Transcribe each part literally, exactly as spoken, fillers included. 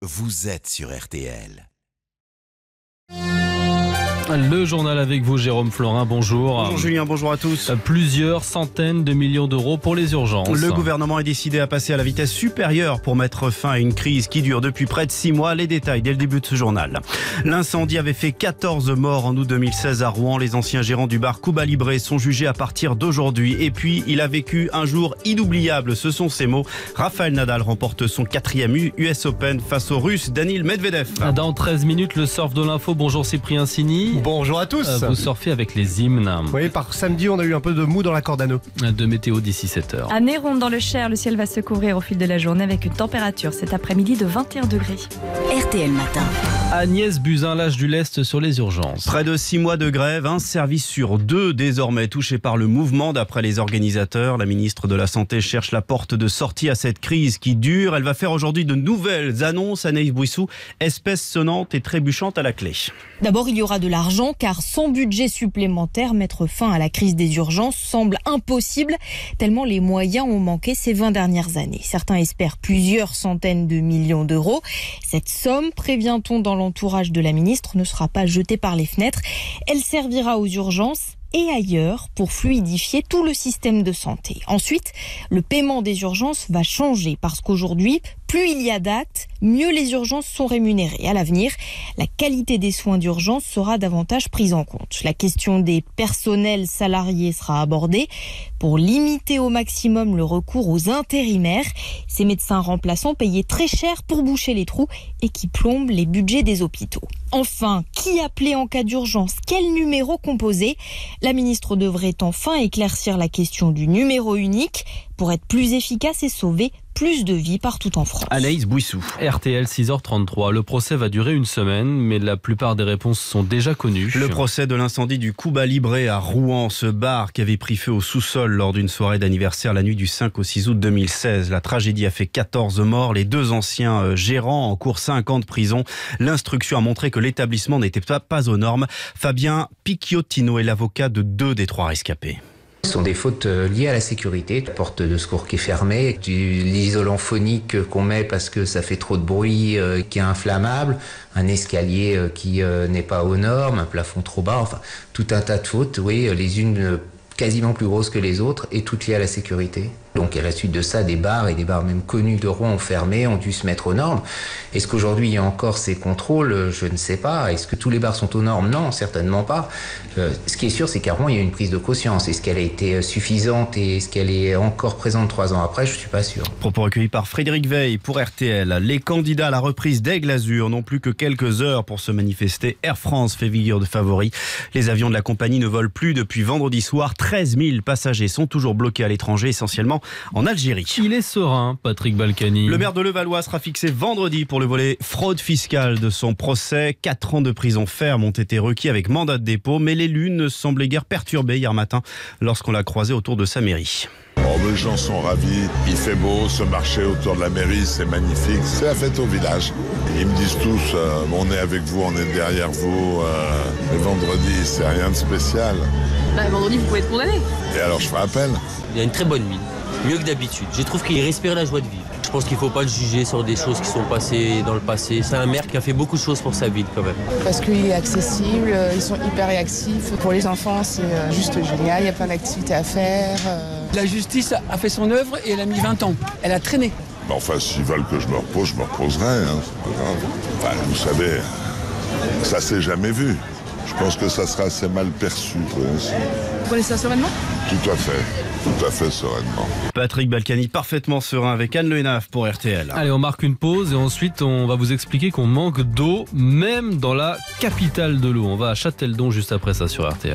Vous êtes sur R T L. Le journal avec vous, Jérôme Florin, bonjour. Bonjour Julien, bonjour à tous. Plusieurs centaines de millions d'euros pour les urgences. Le gouvernement est décidé à passer à la vitesse supérieure pour mettre fin à une crise qui dure depuis près de six mois. Les détails dès le début de ce journal. L'incendie avait fait quatorze morts en août deux mille seize à Rouen. Les anciens gérants du bar Cuba Libre sont jugés à partir d'aujourd'hui. Et puis, il a vécu un jour inoubliable, ce sont ses mots. Rafael Nadal remporte son quatrième U S Open face au Russe Danil Medvedev. Dans treize minutes, le surf de l'info. Bonjour Cyprien Sini. Bonjour à tous. Vous surfez avec les hymnes. Oui, par samedi, on a eu un peu de mou dans la corde à nœud. De météo d'ici sept heures. À Néron, dans le Cher, le ciel va se couvrir au fil de la journée avec une température cet après-midi de vingt et un degrés. R T L Matin. Agnès Buzyn, l'âge du lest sur les urgences. Près de six mois de grève, un service sur deux désormais touché par le mouvement d'après les organisateurs. La ministre de la Santé cherche la porte de sortie à cette crise qui dure. Elle va faire aujourd'hui de nouvelles annonces. Anaïs Bouissou, espèce sonnante et trébuchante à la clé. D'abord, il y aura de l'argent car sans budget supplémentaire, mettre fin à la crise des urgences semble impossible tellement les moyens ont manqué ces vingt dernières années. Certains espèrent plusieurs centaines de millions d'euros. Cette somme, prévient-on dans l'entourage de la ministre, ne sera pas jetée par les fenêtres. Elle servira aux urgences et ailleurs pour fluidifier tout le système de santé. Ensuite, le paiement des urgences va changer parce qu'aujourd'hui, plus il y a d'actes, mieux les urgences sont rémunérées. À l'avenir, la qualité des soins d'urgence sera davantage prise en compte. La question des personnels salariés sera abordée pour limiter au maximum le recours aux intérimaires, ces médecins remplaçants payés très cher pour boucher les trous et qui plombent les budgets des hôpitaux. Enfin, qui appeler en cas d'urgence? Quel numéro composer? La ministre devrait enfin éclaircir la question du numéro unique pour être plus efficace et sauver plus de vies partout en France. Anaïs Bouissou. R T L six heures trente-trois. Le procès va durer une semaine, mais la plupart des réponses sont déjà connues. Le procès de l'incendie du Cuba Libre à Rouen, ce bar qui avait pris feu au sous-sol lors d'une soirée d'anniversaire la nuit du cinq au six août deux mille seize. La tragédie a fait quatorze morts. Les deux anciens gérants encourent cinq ans de prison. L'instruction a montré que l'établissement n'était pas, pas aux normes. Fabien Picchiottino est l'avocat de deux des trois rescapés. Ce sont des fautes liées à la sécurité. La porte de secours qui est fermée, du l'isolant phonique qu'on met parce que ça fait trop de bruit, euh, qui est inflammable, un escalier euh, qui euh, n'est pas aux normes, un plafond trop bas, enfin tout un tas de fautes, oui, les unes euh, quasiment plus grosses que les autres et toutes liées à la sécurité. Donc à la suite de ça, des bars et des bars même connus de Rouen ont fermé, ont dû se mettre aux normes. Est-ce qu'aujourd'hui il y a encore ces contrôles? Je ne sais pas. Est-ce que tous les bars sont aux normes? Non, certainement pas. Euh, ce qui est sûr, c'est qu'à Rouen, il y a une prise de conscience. Est-ce qu'elle a été suffisante et est-ce qu'elle est encore présente trois ans après? Je ne suis pas sûr. Propos recueillis par Frédéric Veil pour R T L. Les candidats à la reprise d'Aigle-Azur n'ont plus que quelques heures pour se manifester. Air France fait figure de favori. Les avions de la compagnie ne volent plus depuis vendredi soir. treize mille passagers sont toujours bloqués à l'étranger, essentiellement en Algérie. Il est serein, Patrick Balkany. Le maire de Levallois sera fixé vendredi pour le volet fraude fiscale de son procès. Quatre ans de prison ferme ont été requis avec mandat de dépôt, mais l'élu ne semblait guère perturbé hier matin lorsqu'on l'a croisé autour de sa mairie. Oh, les gens sont ravis, il fait beau, ce marché autour de la mairie, c'est magnifique, c'est la fête au village. Ils me disent tous, euh, on est avec vous, on est derrière vous, euh, le vendredi, c'est rien de spécial. Bah, vendredi, vous pouvez être condamné. Et alors je ferai appel. Il a une très bonne mine, mieux que d'habitude. Je trouve qu'il respire la joie de vivre. Je pense qu'il ne faut pas le juger sur des choses qui sont passées dans le passé. C'est un maire qui a fait beaucoup de choses pour sa ville quand même. Parce qu'il est accessible, ils sont hyper réactifs. Pour les enfants, c'est juste génial, il y a plein d'activités à faire. La justice a fait son œuvre et elle a mis vingt ans. Elle a traîné. Mais enfin, s'ils veulent que je me repose, je me reposerai. Hein, c'est pas grave. Enfin, vous savez, ça s'est jamais vu. Je pense que ça sera assez mal perçu. Vous prenez ça sereinement? Tout à fait, tout à fait sereinement. Patrick Balkany parfaitement serein avec Anne Le Hénaf pour R T L. Allez, on marque une pause et ensuite on va vous expliquer qu'on manque d'eau, même dans la capitale de l'eau. On va à Châteldon juste après ça sur R T L.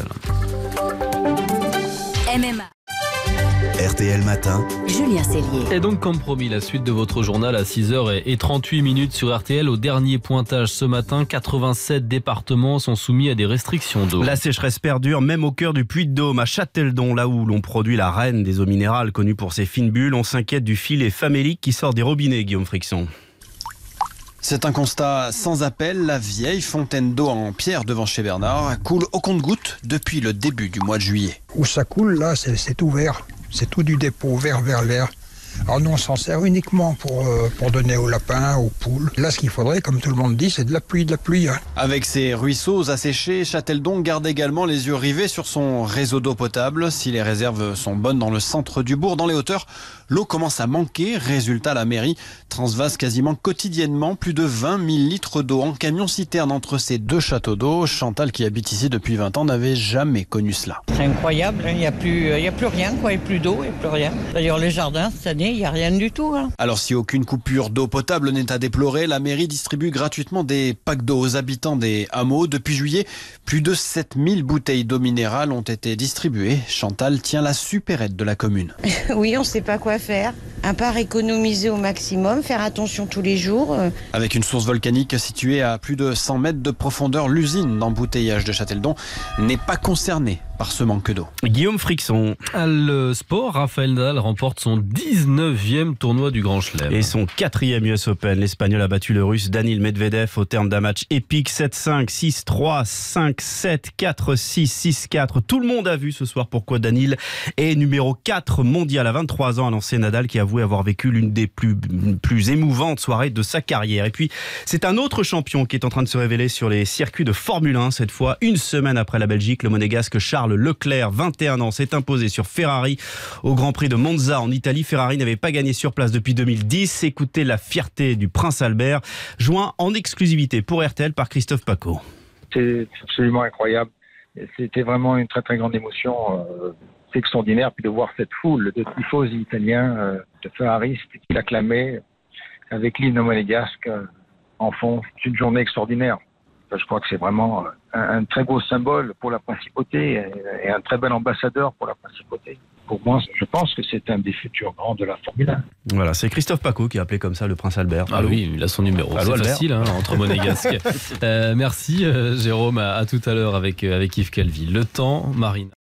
M M A. R T L Matin. Julien Cellier. Et donc, comme promis, la suite de votre journal à six heures trente-huit minutes sur R T L. Au dernier pointage ce matin, quatre-vingt-sept départements sont soumis à des restrictions d'eau. La sécheresse perdure même au cœur du Puy-de-Dôme, à Châteldon, là où l'on produit la reine des eaux minérales, connue pour ses fines bulles. On s'inquiète du filet famélique qui sort des robinets, Guillaume Frixon. C'est un constat sans appel. La vieille fontaine d'eau en pierre devant chez Bernard coule au compte-gouttes depuis le début du mois de juillet. Où ça coule, là, c'est, c'est tout vert. C'est tout du dépôt, vert vers l'air. Alors nous, on s'en sert uniquement pour, euh, pour donner aux lapins, aux poules. Là, ce qu'il faudrait, comme tout le monde dit, c'est de la pluie, de la pluie. Hein. Avec ses ruisseaux asséchés, Châteldon garde également les yeux rivés sur son réseau d'eau potable. Si les réserves sont bonnes dans le centre du bourg, dans les hauteurs, l'eau commence à manquer. Résultat, la mairie transvase quasiment quotidiennement plus de vingt mille litres d'eau en camion-citerne entre ces deux châteaux d'eau. Chantal, qui habite ici depuis vingt ans, n'avait jamais connu cela. C'est incroyable, il n'y a, a plus rien, quoi. Il n'y a plus d'eau, il n'y a plus rien. D'ailleurs, les jardins, cette année, il n'y a rien du tout. Hein. Alors, si aucune coupure d'eau potable n'est à déplorer, la mairie distribue gratuitement des packs d'eau aux habitants des hameaux. Depuis juillet, plus de sept mille bouteilles d'eau minérale ont été distribuées. Chantal tient la supérette de la commune. Oui, on ne sait pas quoi faire, à part économiser au maximum, faire attention tous les jours. Avec une source volcanique située à plus de cent mètres de profondeur, l'usine d'embouteillage de Châteldon n'est pas concernée par ce manque d'eau. Guillaume Frixon. Le sport, Rafael Nadal remporte son dix-neuvième tournoi du Grand Chelem. Et son quatrième U S Open. L'Espagnol a battu le Russe Danil Medvedev au terme d'un match épique. sept cinq, six trois, cinq sept, quatre six, six quatre. Tout le monde a vu ce soir pourquoi Danil est numéro quatre mondial à vingt-trois ans. A lancé Nadal, qui a avoué avoir vécu l'une des plus, plus émouvantes soirées de sa carrière. Et puis, c'est un autre champion qui est en train de se révéler sur les circuits de Formule un. Cette fois, une semaine après la Belgique, le monégasque Charles Leclerc, vingt et un ans, s'est imposé sur Ferrari au Grand Prix de Monza en Italie. Ferrari n'avait pas gagné sur place depuis deux mille dix. Écoutez la fierté du prince Albert, joint en exclusivité pour R T L par Christophe Pacaud. C'est absolument incroyable. C'était vraiment une très très grande émotion. C'est extraordinaire. Puis de voir cette foule de tifosi italiens, de ferraristes qui l'acclamaient avec l'hymne monégasque en fond. C'est une journée extraordinaire. Je crois que c'est vraiment un, un très beau symbole pour la principauté et un très bel ambassadeur pour la principauté. Pour moi, je pense que c'est un des futurs grands de la Formule un. Voilà, c'est Christophe Pacaud qui a appelé comme ça le prince Albert. Ah Allô. Oui, il a son numéro. Allô, c'est Albert. facile hein, entre monégasques. euh, merci euh, Jérôme, à, à tout à l'heure avec, euh, avec Yves Calvi. Le temps, Marine.